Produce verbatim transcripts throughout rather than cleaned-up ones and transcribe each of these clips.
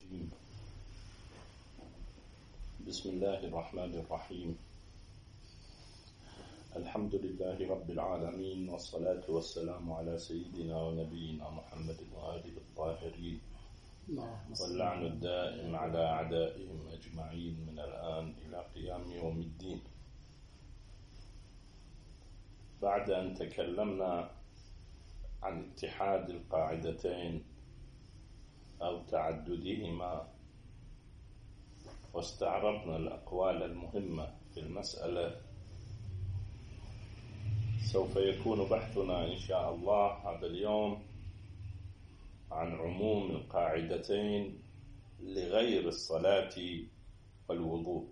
الرجيم. بسم الله الرحمن الرحيم. الحمد لله رب العالمين، والصلاة والسلام على سيدنا ونبينا محمد وآله الطاهرين، واللعن الدائم على أعدائهم أجمعين من الآن إلى قيام يوم الدين. بعد أن تكلمنا عن اتحاد القاعدتين أو تعددهما واستعرضنا الأقوال المهمة في المسألة، سوف يكون بحثنا إن شاء الله هذا اليوم عن عموم القاعدتين لغير الصلاة والوضوء.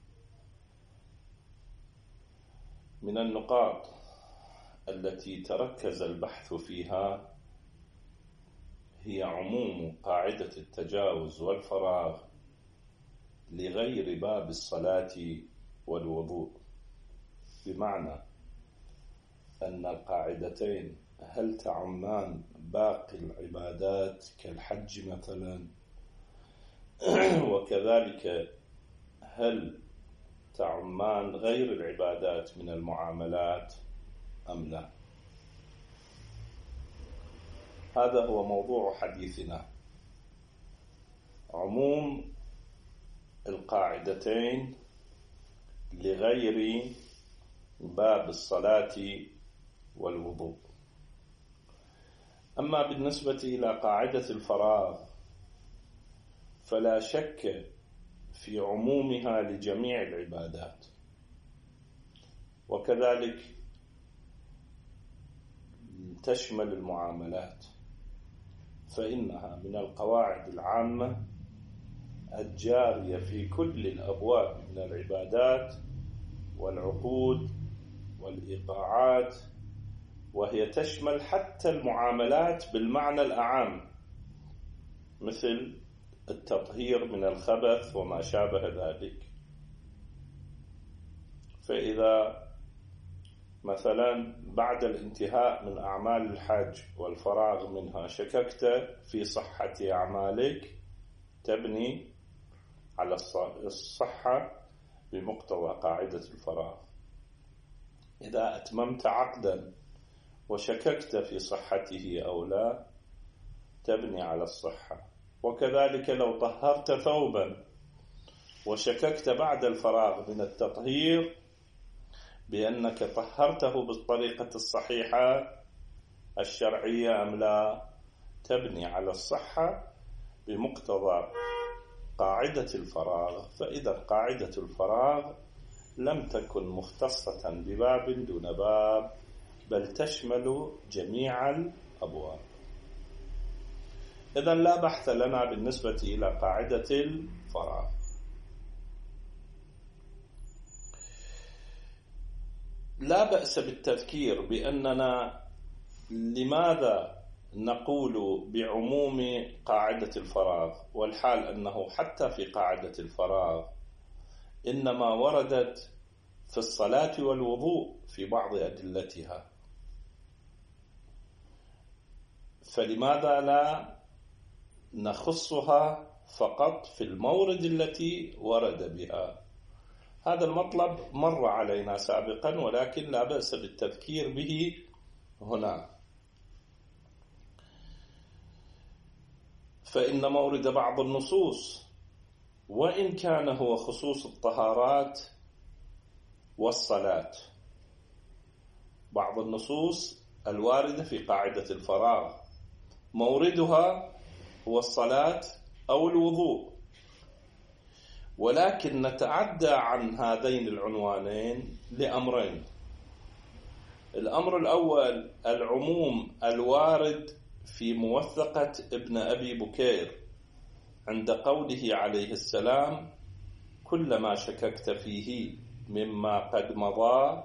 من النقاط التي تركز البحث فيها هي عموم قاعدة التجاوز والفراغ لغير باب الصلاة والوضوء، بمعنى أن القاعدتين هل تعمان باقي العبادات كالحج مثلا، وكذلك هل تعمان غير العبادات من المعاملات أم لا. هذا هو موضوع حديثنا، عموم القاعدتين لغير باب الصلاة والوضوء. أما بالنسبة إلى قاعدة الفراغ فلا شك في عمومها لجميع العبادات، وكذلك تشمل المعاملات، فإنها من القواعد العامة الجارية في كل الأبواب من العبادات والعقود والإيقاعات، وهي تشمل حتى المعاملات بالمعنى الأعم، مثل التطهير من الخبث وما شابه ذلك. فإذا مثلا بعد الانتهاء من أعمال الحج والفراغ منها شككت في صحة أعمالك، تبني على الصحة بمقتضى قاعدة الفراغ. إذا أتممت عقدا وشككت في صحته أو لا، تبني على الصحة. وكذلك لو طهرت ثوبا وشككت بعد الفراغ من التطهير بأنك طهرته بالطريقة الصحيحة الشرعية أم لا، تبني على الصحة بمقتضى قاعدة الفراغ. فإذا قاعدة الفراغ لم تكن مختصة بباب دون باب، بل تشمل جميع الأبواب. إذن لا بحث لنا بالنسبة إلى قاعدة الفراغ. لا بأس بالتذكير بأننا لماذا نقول بعموم قاعدة الفراغ، والحال أنه حتى في قاعدة الفراغ إنما وردت في الصلاة والوضوء في بعض أدلتها، فلماذا لا نخصها فقط في المورد التي ورد بها؟ هذا المطلب مر علينا سابقا، ولكن لا بأس بالتذكير به هنا. فإن مورد بعض النصوص، وإن كان هو خصوص الطهارات والصلاة، بعض النصوص الواردة في قاعدة الفراغ موردها هو الصلاة أو الوضوء، ولكن نتعدى عن هذين العنوانين لأمرين. الأمر الأول العموم الوارد في موثقة ابن أبي بكير عند قوله عليه السلام: كل ما شككت فيه مما قد مضى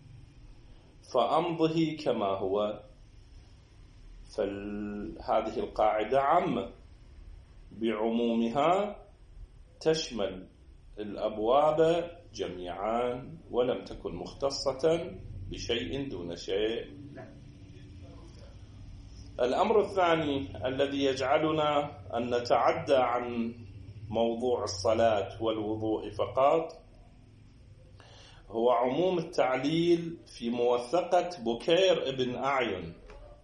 فأمضه كما هو. فهذه القاعدة عامة بعمومها تشمل الأبواب جميعا، ولم تكن مختصة بشيء دون شيء. الأمر الثاني الذي يجعلنا أن نتعدى عن موضوع الصلاة والوضوء فقط هو عموم التعليل في موثقة بكير ابن أعين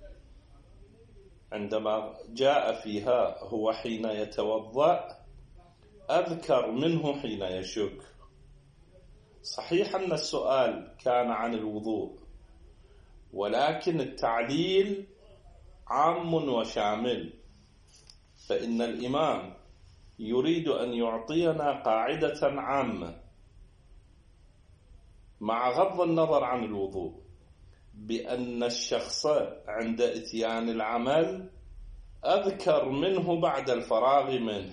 عندما جاء فيها هو حين يتوضأ أذكر منه حين يشك. صحيح أن السؤال كان عن الوضوء، ولكن التعليل عام وشامل، فإن الإمام يريد أن يعطينا قاعدة عامة مع غض النظر عن الوضوء، بأن الشخص عند إتيان العمل أذكر منه بعد الفراغ منه.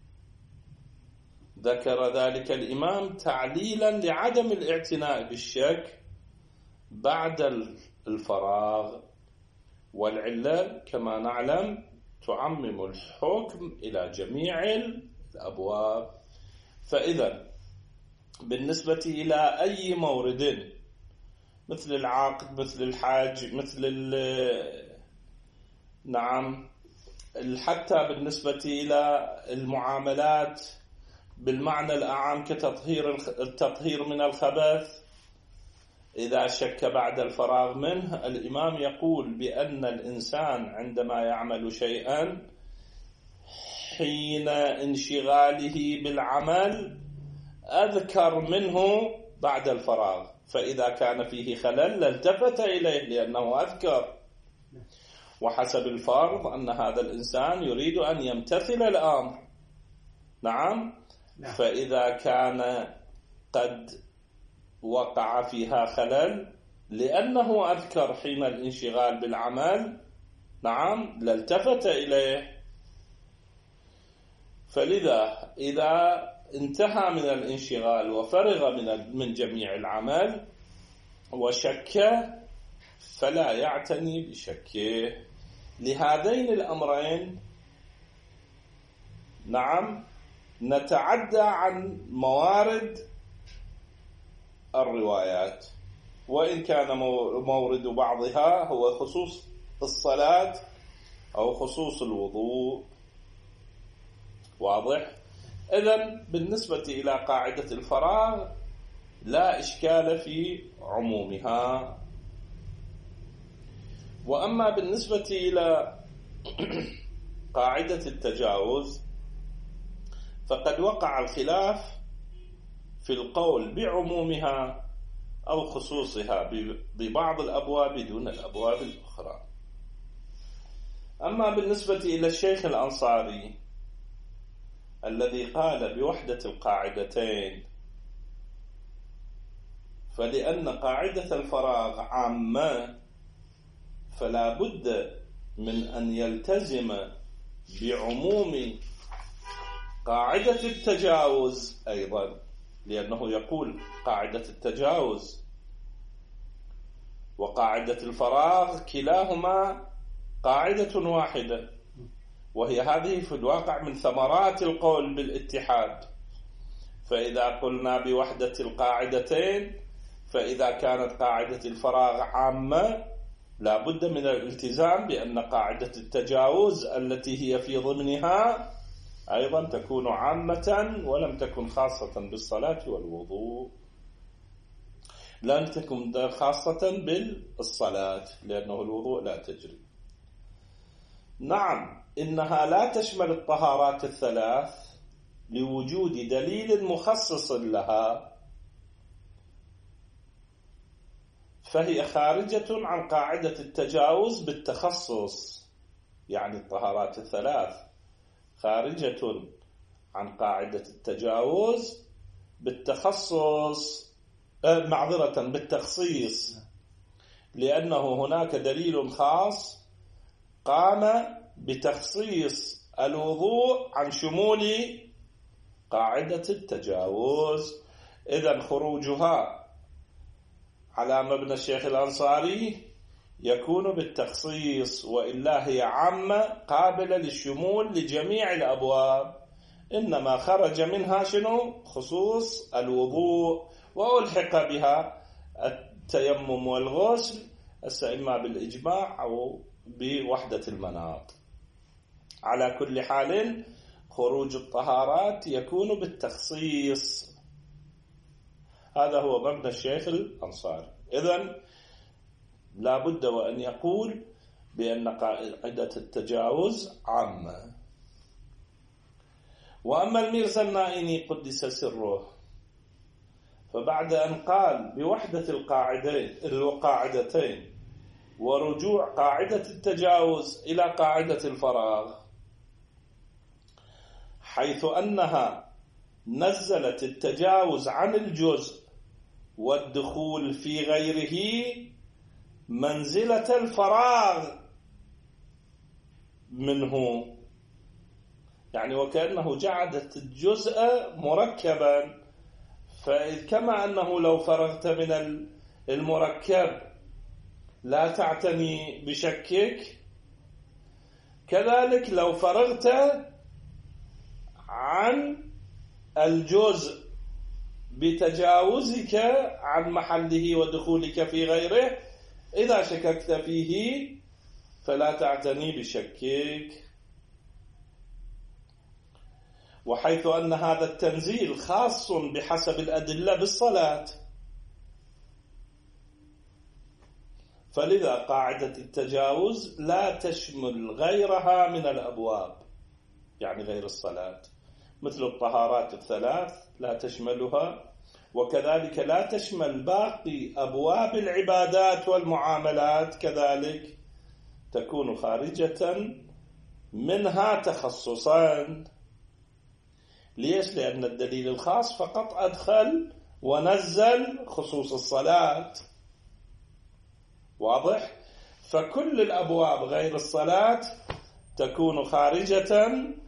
ذكر ذلك الإمام تعليلا لعدم الاعتناء بالشك بعد الفراغ، والعلة كما نعلم تعمم الحكم إلى جميع الأبواب. فإذا بالنسبة إلى أي مورد مثل العاقد، مثل الحاج، مثل نعم حتى بالنسبة إلى المعاملات بالمعنى الأعم كتطهير التطهير من الخبث، إذا شك بعد الفراغ منه الإمام يقول بأن الإنسان عندما يعمل شيئا حين انشغاله بالعمل أذكر منه بعد الفراغ، فإذا كان فيه خلل لالتفت إليه لأنه أذكر. وحسب الفرض أن هذا الإنسان يريد أن يمتثل الأمر، نعم، فإذا كان قد وقع فيها خلل لأنه أذكر حين الانشغال بالعمل، نعم، لالتفت إليه. فلذا إذا انتهى من الانشغال وفرغ من من جميع العمل وشك فلا يعتني بشكه. لهذين الأمرين نعم نتعدى عن موارد الروايات، وإن كان مورد بعضها هو خصوص الصلاة أو خصوص الوضوء. واضح؟ إذن بالنسبة إلى قاعدة الفراغ لا إشكال في عمومها. وأما بالنسبة إلى قاعدة التجاوز فقد وقع الخلاف في القول بعمومها أو خصوصها ببعض الأبواب دون الأبواب الأخرى. أما بالنسبة إلى الشيخ الأنصاري الذي قال بوحدة القاعدتين، فلأن قاعدة الفراغ عامة فلا بد من أن يلتزم بعموم قاعدة التجاوز أيضا، لأنه يقول قاعدة التجاوز وقاعدة الفراغ كلاهما قاعدة واحدة، وهي هذه في الواقع من ثمرات القول بالاتحاد. فإذا قلنا بوحدة القاعدتين فإذا كانت قاعدة الفراغ عامة لا بد من الالتزام بأن قاعدة التجاوز التي هي في ضمنها أيضا تكون عامة ولم تكن خاصة بالصلاة والوضوء، لن تكن خاصة بالصلاة لأنه الوضوء لا تجري. نعم إنها لا تشمل الطهارات الثلاث لوجود دليل مخصص لها، فهي خارجة عن قاعدة التجاوز بالتخصص، يعني الطهارات الثلاث خارجة عن قاعدة التجاوز بالتخصص آه معذرة بالتخصيص، لأنه هناك دليل خاص قام بتخصيص الوضوء عن شمول قاعدة التجاوز. إذن خروجها على مبنى الشيخ الأنصاري يكون بالتخصيص، وإلا هي عامة قابلة للشمول لجميع الأبواب، إنما خرج منها شنو؟ خصوص الوضوء، وألحق بها التيمم والغسل، إما بالإجماع أو بوحدة المناط. على كل حال خروج الطهارات يكون بالتخصيص. هذا هو مبنى الشيخ الأنصاري. إذن لا بد وأن يقول بأن قاعدة التجاوز عامة. وأما الميرزا النائني قدس سره فبعد أن قال بوحدة القاعدتين القاعدتين ورجوع قاعدة التجاوز إلى قاعدة الفراغ، حيث أنها نزلت التجاوز عن الجزء والدخول في غيره منزلة الفراغ منه، يعني وكأنه جعلت الجزء مركبا. فكما أنه لو فرغت من المركب لا تعتني بشكك، كذلك لو فرغت عن الجزء بتجاوزك عن محله ودخولك في غيره، إذا شككت فيه فلا تعتني بشكك. وحيث أن هذا التنزيل خاص بحسب الأدلة بالصلاة، فلذا قاعدة التجاوز لا تشمل غيرها من الأبواب، يعني غير الصلاة، مثل الطهارات الثلاث لا تشملها، وكذلك لا تشمل باقي أبواب العبادات والمعاملات، كذلك تكون خارجة منها تخصصا. ليش؟ لأن الدليل الخاص فقط أدخل ونزل خصوص الصلاة، واضح؟ فكل الأبواب غير الصلاة تكون خارجة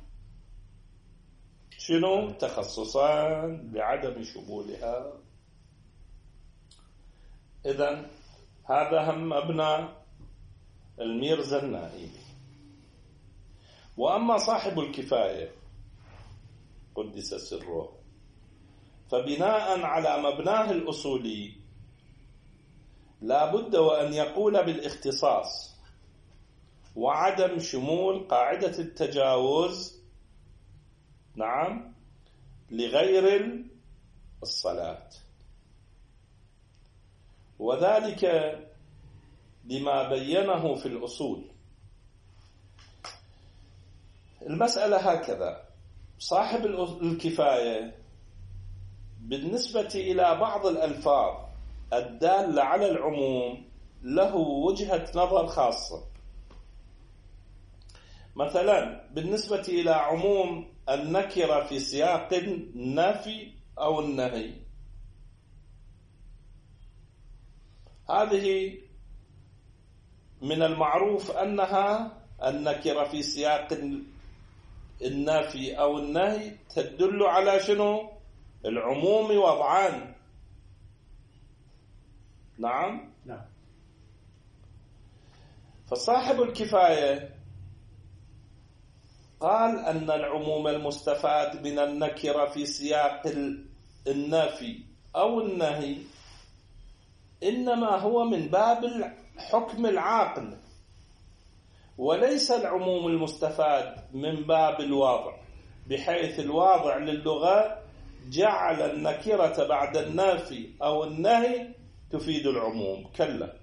شنو؟ تخصصا بعدم شمولها. إذن هذا هم مبنى الميرزا النائني. وأما صاحب الكفاية قدس سره فبناء على مبناه الأصولي لا بد وأن يقول بالاختصاص وعدم شمول قاعدة التجاوز، نعم، لغير الصلاة، وذلك لما بينه في الأصول. المسألة هكذا: صاحب الكفاية بالنسبة إلى بعض الألفاظ الدالة على العموم له وجهة نظر خاصة. مثلا بالنسبة إلى عموم النكرة في سياق النفي أو النهي، هذه من المعروف أنها النكرة في سياق النفي أو النهي تدل على شنو؟ العموم وضعان. نعم نعم. فصاحب الكفاية قال أن العموم المستفاد من النكرة في سياق النفي أو النهي إنما هو من باب حكم العاقل، وليس العموم المستفاد من باب الواضع، بحيث الواضع للغة جعل النكرة بعد النافي أو النهي تفيد العموم. كلا،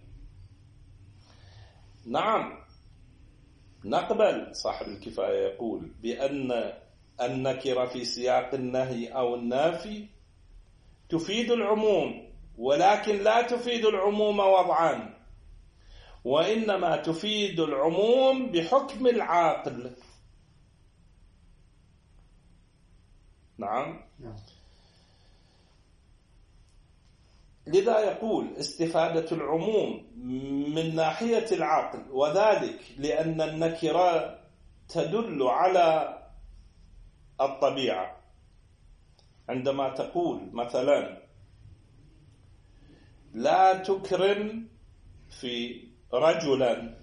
نعم، نقبل صاحب الكفاية يقول بأن النكرة في سياق النهي أو النافي تفيد العموم، ولكن لا تفيد العموم وضعا، وإنما تفيد العموم بحكم العاقل. نعم. لذا يقول استفادة العموم من ناحية العقل، وذلك لأن النكرة تدل على الطبيعة. عندما تقول مثلا لا تكرم في رجلا،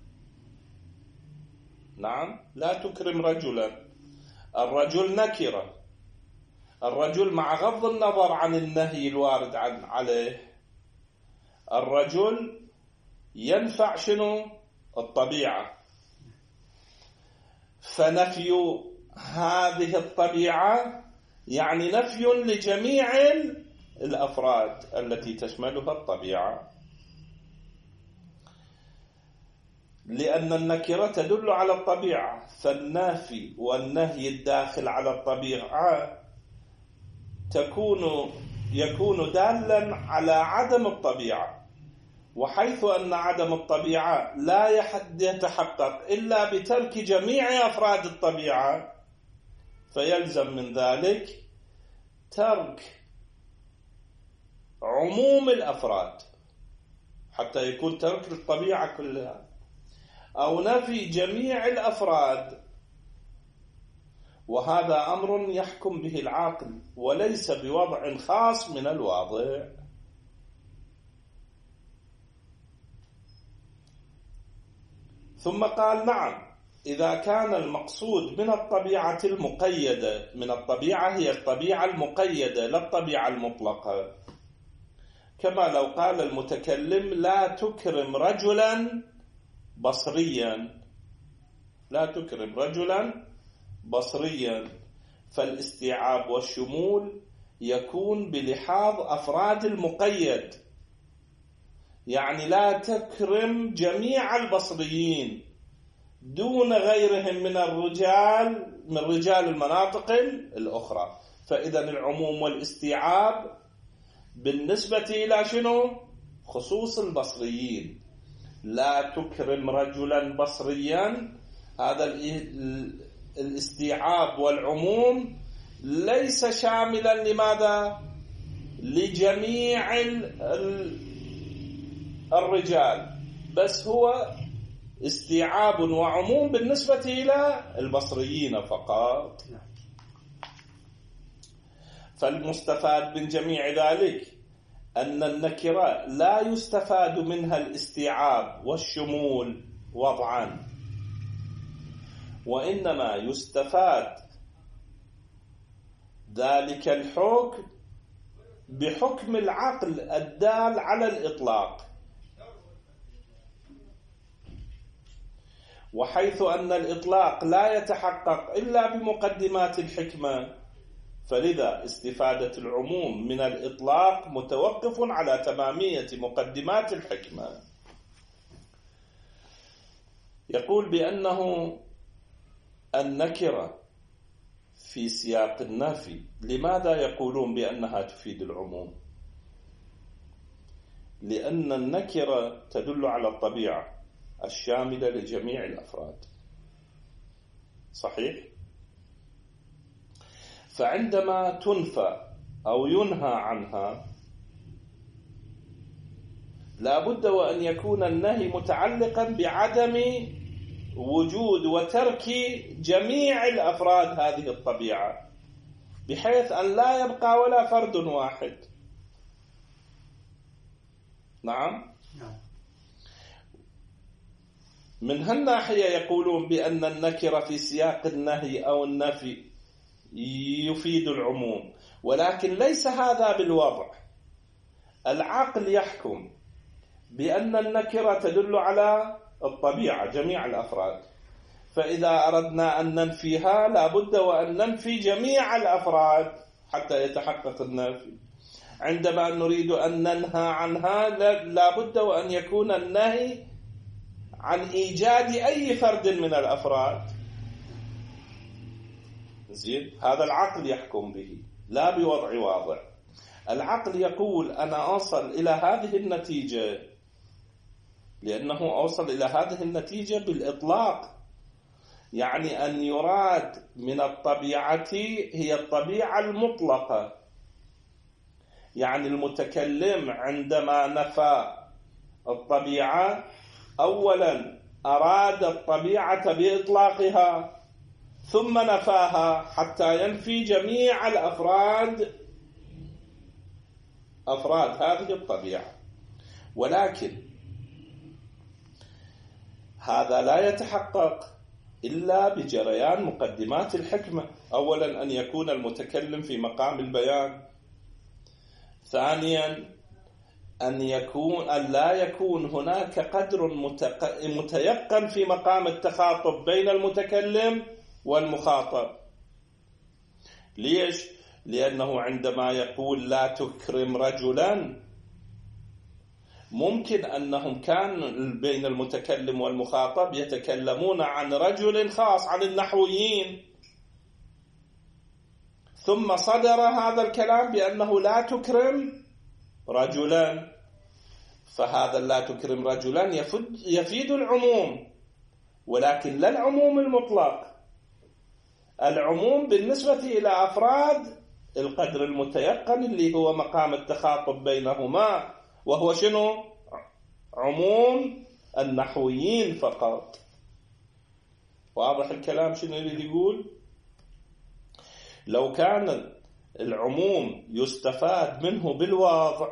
نعم، لا تكرم رجلا، الرجل نكرة، الرجل مع غض النظر عن النهي الوارد عن عليه، الرجل ينفع شنو؟ الطبيعة، فنفي هذه الطبيعة يعني نفي لجميع الأفراد التي تشملها الطبيعة، لأن النكرة تدل على الطبيعة، فالنافي والنهي الداخل على الطبيعة تكون يكون دالا على عدم الطبيعة، وحيث أن عدم الطبيعة لا يتحقق إلا بترك جميع أفراد الطبيعة، فيلزم من ذلك ترك عموم الأفراد حتى يكون ترك الطبيعة كلها، أو نفي جميع الأفراد، وهذا أمر يحكم به العاقل وليس بوضع خاص من الواضع. ثم قال: نعم، إذا كان المقصود من الطبيعة المقيدة، من الطبيعة هي الطبيعة المقيدة لا الطبيعة المطلقة، كما لو قال المتكلم: لا تكرم رجلا بصريا، لا تكرم رجلا بصريا، فالاستيعاب والشمول يكون بلحاظ أفراد المقيد، يعني لا تكرم جميع البصريين دون غيرهم من الرجال من رجال المناطق الأخرى. فإذا العموم والاستيعاب بالنسبة إلى شنو؟ خصوص البصريين. لا تكرم رجلا بصريا، هذا الاستيعاب والعموم ليس شاملا لماذا؟ لجميع الرجال، بس هو استيعاب وعموم بالنسبة إلى البصريين فقط. فالمستفاد من جميع ذلك أن النكرة لا يستفاد منها الاستيعاب والشمول وضعا، وإنما يستفاد ذلك الحكم بحكم العقل الدال على الإطلاق، وحيث أن الإطلاق لا يتحقق إلا بمقدمات الحكمة، فلذا استفادة العموم من الإطلاق متوقف على تمامية مقدمات الحكمة. يقول بأنه النكرة في سياق النفي، لماذا يقولون بأنها تفيد العموم؟ لأن النكرة تدل على الطبيعة الشاملة لجميع الأفراد، صحيح؟ فعندما تنفى أو ينهى عنها لا بد وأن يكون النهي متعلقا بعدم وجود وترك جميع الأفراد هذه الطبيعة، بحيث أن لا يبقى ولا فرد واحد. نعم؟ من هالناحية يقولون بأن النكرة في سياق النهي أو النفي يفيد العموم، ولكن ليس هذا بالوضع. العقل يحكم بأن النكرة تدل على الطبيعة جميع الأفراد، فإذا أردنا أن ننفيها لابد وأن ننفي جميع الأفراد حتى يتحقق النفي. عندما نريد أن ننهى عنها لابد وأن يكون النهي عن إيجاد أي فرد من الأفراد. زين، هذا العقل يحكم به لا بوضع واضع. العقل يقول أنا أوصل إلى هذه النتيجة لأنه أوصل إلى هذه النتيجة بالإطلاق، يعني أن يراد من الطبيعة هي الطبيعة المطلقة. يعني المتكلم عندما نفى الطبيعة أولا أراد الطبيعة بإطلاقها، ثم نفاها حتى ينفي جميع الأفراد أفراد هذه الطبيعة. ولكن هذا لا يتحقق إلا بجريان مقدمات الحكمة. أولا أن يكون المتكلم في مقام البيان، ثانيا أن يكون أن لا يكون هناك قدر متيقن في مقام التخاطب بين المتكلم والمخاطب. ليش؟ لأنه عندما يقول لا تكرم رجلا، ممكن أنهم كان بين المتكلم والمخاطب يتكلمون عن رجل خاص، عن النحويين، ثم صدر هذا الكلام بأنه لا تكرم رجلا، فهذا لا تكرم رجلا يفيد العموم، ولكن لا العموم المطلق. العموم بالنسبة إلى أفراد القدر المتيقن اللي هو مقام التخاطب بينهما، وهو شنو؟ عموم النحويين فقط. واضح الكلام شنو اللي يقول؟ لو كان العموم يستفاد منه بالواضح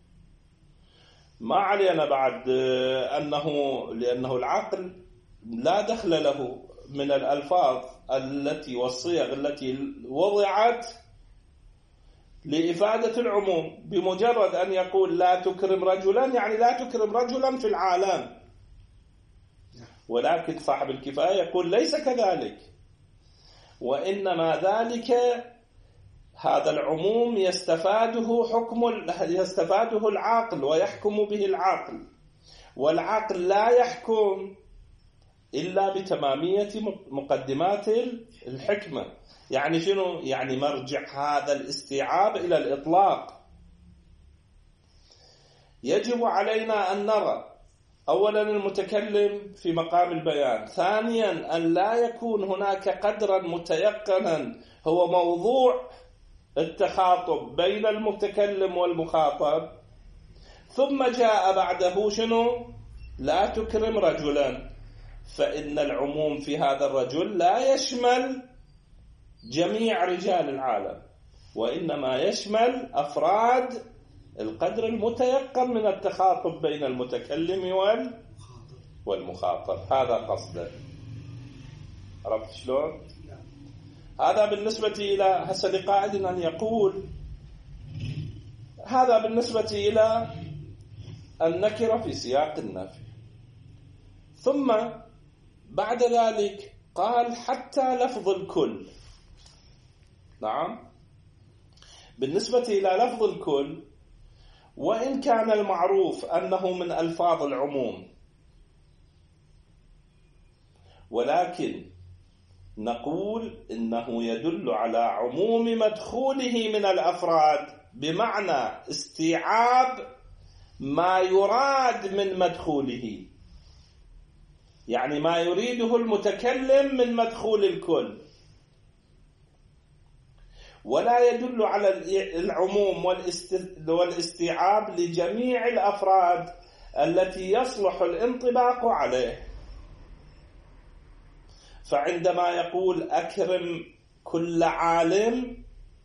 ما علينا بعد أنه، لأنه العقل لا دخل له من الألفاظ التي والصيغ التي وضعت لإفادة العموم. بمجرد أن يقول لا تكرم رجلا يعني لا تكرم رجلا في العالم، ولكن صاحب الكفاية يقول ليس كذلك، وإنما ذلك هذا العموم يستفاده حكم يستفاده العقل ويحكم به العقل، والعقل لا يحكم إلا بتمامية مقدمات الحكمة. يعني شنو؟ يعني مرجع هذا الاستيعاب إلى الإطلاق. يجب علينا أن نرى أولا المتكلم في مقام البيان، ثانيا أن لا يكون هناك قدرا متيقنا هو موضوع التخاطب بين المتكلم والمخاطب، ثم جاء بعده شنو؟ لا تكرم رجلا، فإن العموم في هذا الرجل لا يشمل جميع رجال العالم، وإنما يشمل أفراد القدر المتيقن من التخاطب بين المتكلم والمخاطب. هذا قصده. عرفت شلون؟ هذا بالنسبة إلى هسه لقاعد أن يقول هذا بالنسبة إلى النكرة في سياق النفي. ثم بعد ذلك قال حتى لفظ الكل. نعم، بالنسبة إلى لفظ الكل، وإن كان المعروف أنه من ألفاظ العموم، ولكن نقول إنه يدل على عموم مدخوله من الأفراد، بمعنى استيعاب ما يراد من مدخوله، يعني ما يريده المتكلم من مدخول الكل، ولا يدل على العموم والاستيعاب لجميع الأفراد التي يصلح الانطباق عليه. فعندما يقول أكرم كل عالم،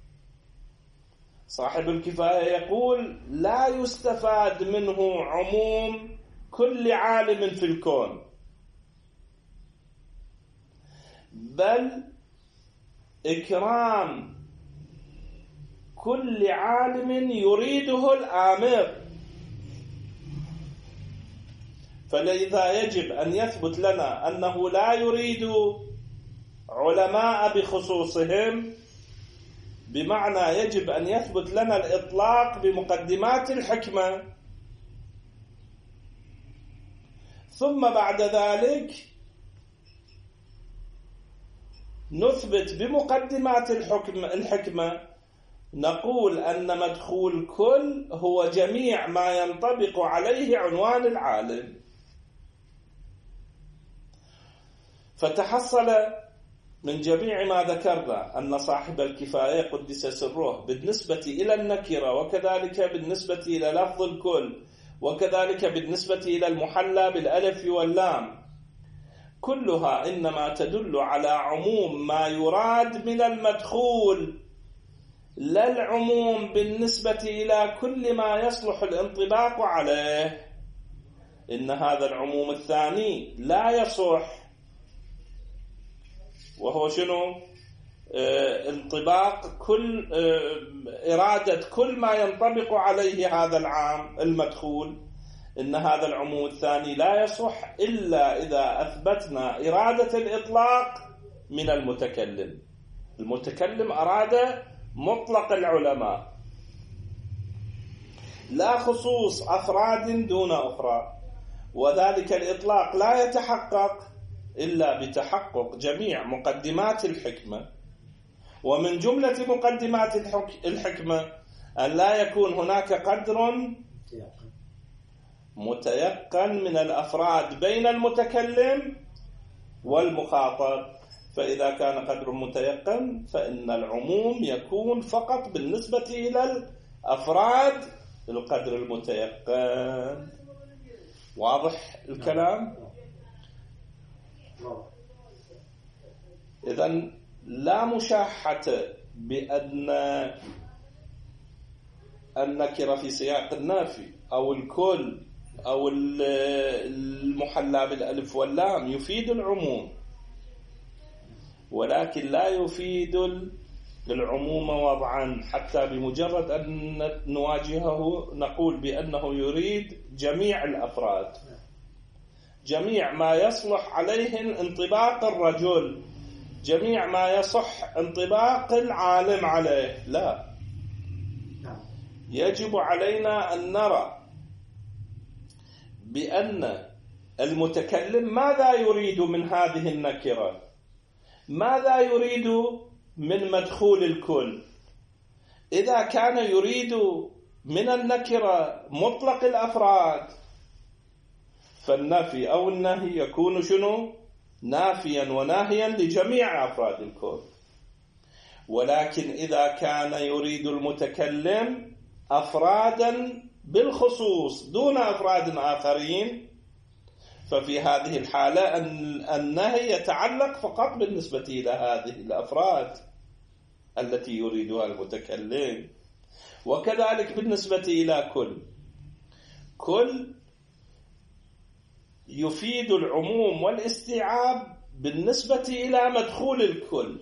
صاحب الكفاية يقول لا يستفاد منه عموم كل عالم في الكون، بل إكرام كل عالم يريده الآمر. فلذا يجب أن يثبت لنا أنه لا يريد علماء بخصوصهم، بمعنى يجب أن يثبت لنا الإطلاق بمقدمات الحكمة، ثم بعد ذلك نثبت بمقدمات الحكم الحكمة نقول أن مدخول كل هو جميع ما ينطبق عليه عنوان العالم. فتحصل من جميع ما ذكرنا أن صاحب الكفاية قدس سره بالنسبة إلى النكرة، وكذلك بالنسبة إلى لفظ الكل، وكذلك بالنسبة إلى المحلى بالألف واللام، كلها إنما تدل على عموم ما يراد من المدخول، لا العموم بالنسبة إلى كل ما يصلح الانطباق عليه. إن هذا العموم الثاني لا يصح، وهو شنو؟ اه انطباق كل اه إرادة كل ما ينطبق عليه هذا العام المدخول، إن هذا العموم الثاني لا يصح إلا إذا أثبتنا إرادة الإطلاق من المتكلم. المتكلم أراد مطلق العلماء لا خصوص أفراد دون أخرى، وذلك الإطلاق لا يتحقق إلا بتحقق جميع مقدمات الحكمة، ومن جملة مقدمات الحكمة أن لا يكون هناك قدر متيقن من الأفراد بين المتكلم والمخاطب. فإذا كان قدر متيقن فإن العموم يكون فقط بالنسبة إلى الأفراد القدر المتيقن. واضح الكلام؟ إذن لا مشاحة بأن النكرة في سياق النافي أو الكل أو المحلى بالألف واللام يفيد العموم، ولكن لا يفيد العموم وضعا، حتى بمجرد أن نواجهه نقول بأنه يريد جميع الأفراد، جميع ما يصلح عليه انطباق الرجل، جميع ما يصح انطباق العالم عليه. لا، يجب علينا أن نرى بأن المتكلم ماذا يريد من هذه النكرة، ماذا يريد من مدخول الكل. إذا كان يريد من النكرة مطلق الأفراد فالنفي أو النهي يكون شنو؟ نافيا وناهيا لجميع أفراد الكل. ولكن إذا كان يريد المتكلم أفرادا بالخصوص دون أفراد آخرين ففي هذه الحالة النهي يتعلق فقط بالنسبة إلى هذه الأفراد التي يريدها المتكلم. وكذلك بالنسبة إلى كل، كل يفيد العموم والاستيعاب بالنسبة إلى مدخول الكل.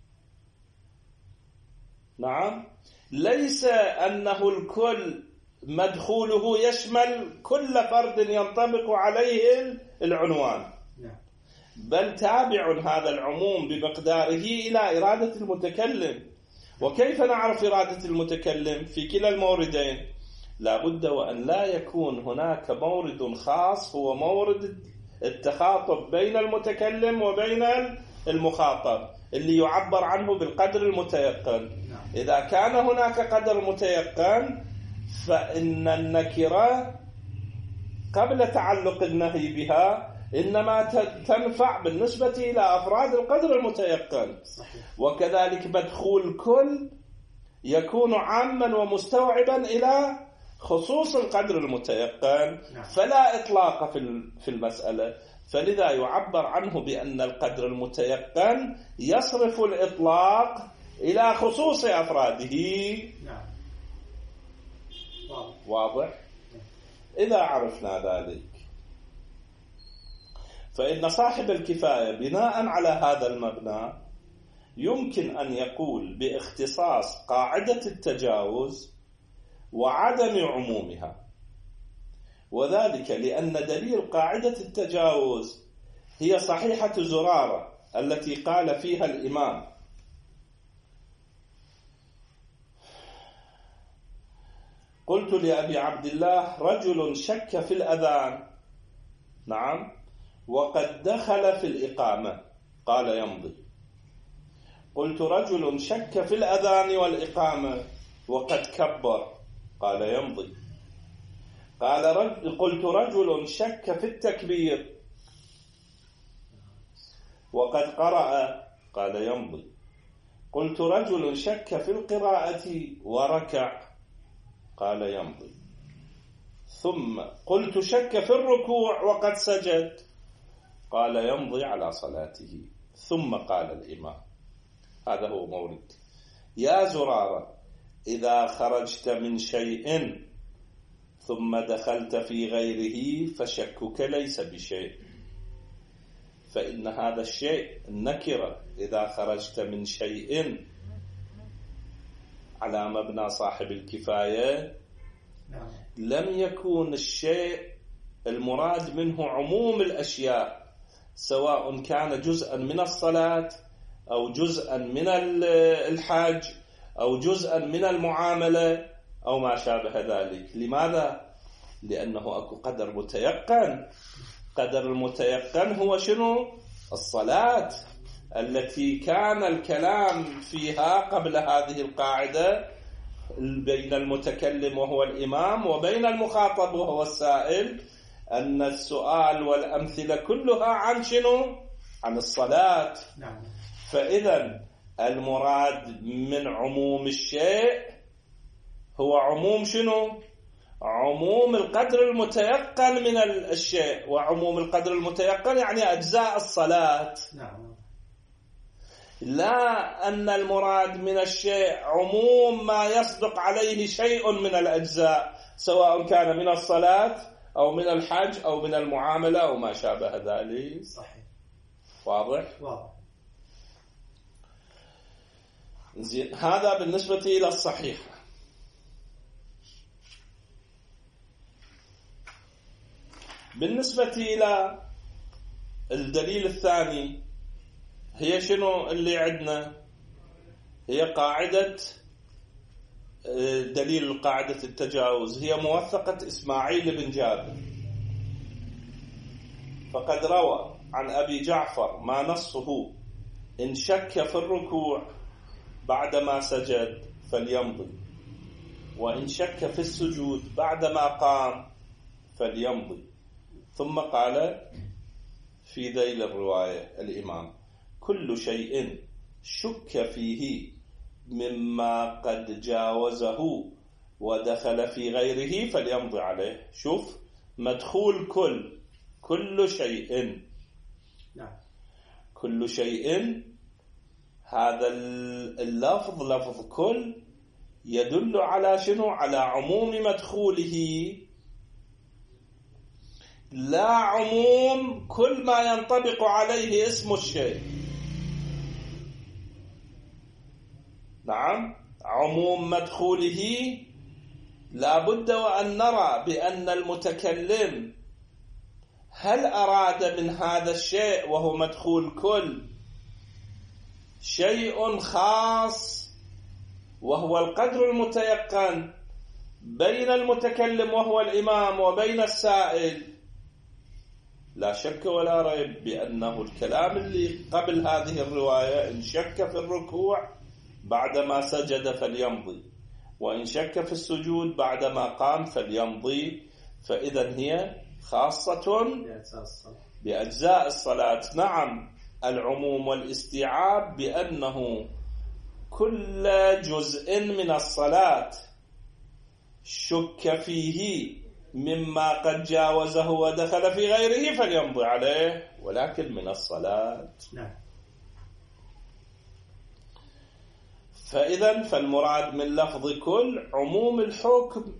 نعم، ليس أنه الكل مدخوله يشمل كل فرد ينطبق عليه العنوان، بل تابع هذا العموم بمقداره إلى إرادة المتكلم. وكيف نعرف إرادة المتكلم في كلا الموردين؟ لا بد وأن لا يكون هناك مورد خاص هو مورد التخاطب بين المتكلم وبين المخاطب اللي يعبر عنه بالقدر المتيقن. إذا كان هناك قدر متيقن فإن النكرة قبل تعلق النهي بها إنما تنفع بالنسبة إلى أفراد القدر المتيقن. وكذلك مدخول كل يكون عاما ومستوعبا إلى خصوص القدر المتيقن، فلا إطلاق في المسألة. فلذا يعبر عنه بأن القدر المتيقن يصرف الإطلاق إلى خصوص أفراده. واضح؟ إذا عرفنا ذلك فإن صاحب الكفاية بناء على هذا المبنى يمكن أن يقول باختصاص قاعدة التجاوز وعدم عمومها، وذلك لأن دليل قاعدة التجاوز هي صحيحة زرارة التي قال فيها الإمام: قلت لأبي عبد الله: رجل شك في الأذان، نعم، وقد دخل في الإقامة، قال يمضي. قلت: رجل شك في الأذان والإقامة وقد كبر، قال يمضي. قال رجل قلت: رجل شك في التكبير وقد قرأ، قال يمضي. قلت: رجل شك في القراءة وركع، قال يمضي. ثم قلت: شك في الركوع وقد سجد، قال يمضي على صلاته. ثم قال الإمام، هذا هو مورد: يا زرارة، إذا خرجت من شيء ثم دخلت في غيره فشكك ليس بشيء، فإن هذا الشيء النكرة. إذا خرجت من شيء على مبنى صاحب الكفاية لم يكن الشيء المراد منه عموم الأشياء، سواء كان جزءا من الصلاة أو جزءا من الحج أو جزءا من المعاملة أو ما شابه ذلك. لماذا؟ لأنه أكو قدر متيقن. قدر المتيقن هو شنو؟ الصلاة التي كان الكلام فيها قبل هذه القاعدة بين المتكلم وهو الإمام وبين المخاطب وهو السائل، أن السؤال والأمثلة كلها عن شنو؟ عن الصلاة. نعم. فإذا المراد من عموم الشيء هو عموم شنو؟ عموم القدر المتيقن من الشيء، وعموم القدر المتيقن يعني أجزاء الصلاة. نعم. لا أن المراد من الشيء عموم ما يصدق عليه شيء من الأجزاء، سواء كان من الصلاة أو من الحج أو من المعاملة أو ما شابه ذلك. صحيح. واضح؟ واضح. زين، هذا بالنسبة إلى الصحيحة. بالنسبة إلى الدليل الثاني هي شنو اللي عندنا؟ هي قاعدة دليل قاعدة التجاوز، هي موثقة إسماعيل بن جابر. فقد روى عن أبي جعفر ما نصه: إن شك في الركوع بعدما سجد فليمضي، وإن شك في السجود بعدما قام فليمضي. ثم قال في ذيل الرواية الإمام: كل شيء شك فيه مما قد جاوزه ودخل في غيره فليمضي عليه. شوف، مدخول كل كل شيء. نعم. كل شيء، هذا اللفظ لفظ كل يدل على شنو؟ على عموم مدخوله، لا عموم كل ما ينطبق عليه اسم الشيء. نعم، عموم مدخوله لا بد وأن نرى بأن المتكلم هل أراد من هذا الشيء وهو مدخول كل شيء خاص وهو القدر المتيقن بين المتكلم وهو الإمام وبين السائل. لا شك ولا ريب بأنه الكلام اللي قبل هذه الرواية: إن شك في الركوع بعدما سجد فليمضي، وإن شك في السجود بعدما قام فليمضي، فإذا هي خاصة بأجزاء الصلاة. نعم، العموم والاستيعاب بأنه كل جزء من الصلاة شك فيه مما قد جاوزه ودخل في غيره فليمضي عليه، ولكن من الصلاة. نعم. فإذا فالمراد من لفظ كل عموم الحكم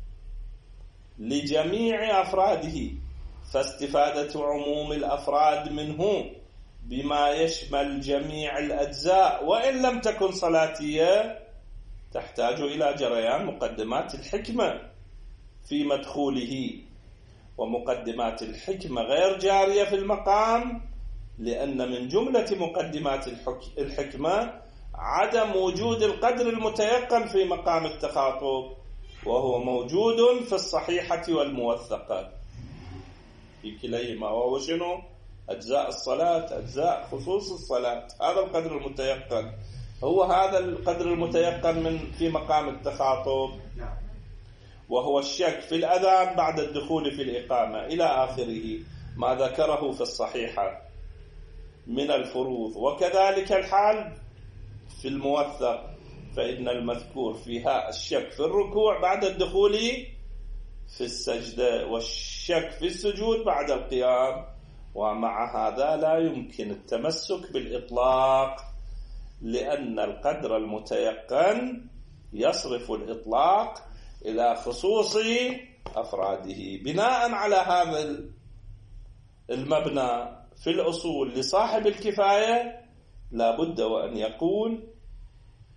لجميع أفراده، فاستفادة عموم الأفراد منه بما يشمل جميع الأجزاء وإن لم تكن صلاتية تحتاج إلى جريان مقدمات الحكمة في مدخوله، ومقدمات الحكمة غير جارية في المقام، لأن من جملة مقدمات الحكمة عدم وجود القدر المتيقن في مقام التخاطب، وهو موجود في الصحيحة والموثقة في كليهما، وهو شنو؟ أجزاء الصلاة، أجزاء خصوص الصلاة. هذا القدر المتيقن، هو هذا القدر المتيقن من في مقام التخاطب، وهو الشك في الأذان بعد الدخول في الإقامة إلى آخره ما ذكره في الصحيحة من الفروض. وكذلك الحال في الموثق، فإن المذكور فيها الشك في الركوع بعد الدخول في السجدة والشك في السجود بعد القيام. ومع هذا لا يمكن التمسك بالإطلاق، لأن القدر المتيقن يصرف الإطلاق إلى خصوص أفراده. بناء على هذا المبنى في الأصول لصاحب الكفاية لا بد وأن يقول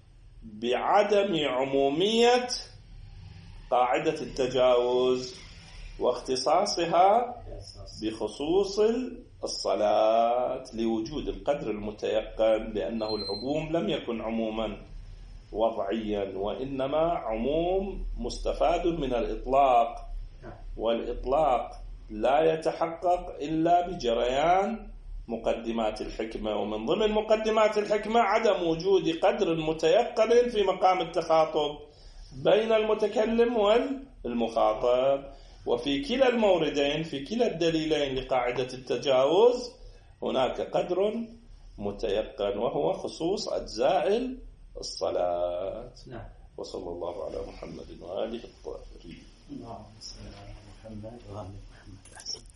بعدم عمومية قاعدة التجاوز واختصاصها بخصوص الصلاة لوجود القدر المتيقن، لأنه العموم لم يكن عموما وضعيا وإنما عموم مستفاد من الإطلاق، والإطلاق لا يتحقق إلا بجريان مقدمات الحكمة، ومن ضمن مقدمات الحكمة عدم وجود قدر متيقن في مقام التخاطب بين المتكلم والمخاطب. وفي كلا الموردين، في كلا الدليلين لقاعدة التجاوز، هناك قدر متيقن وهو خصوص أجزاء الصلاة. نعم. وصلى الله على محمد وآله الطاهرين. اللهم صل على محمد وآل محمد.